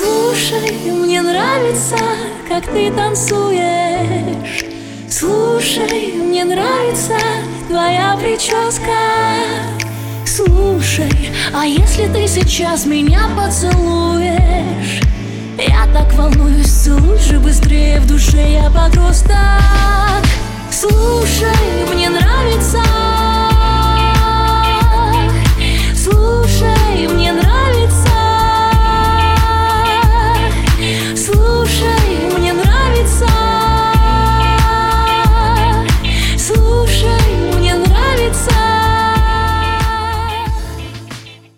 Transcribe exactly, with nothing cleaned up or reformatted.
Слушай, мне нравится, как ты танцуешь. Слушай, мне нравится твоя прическа. Слушай, а если ты сейчас меня поцелуешь? Я так волнуюсь, целуй же быстрее, в душе я подросток.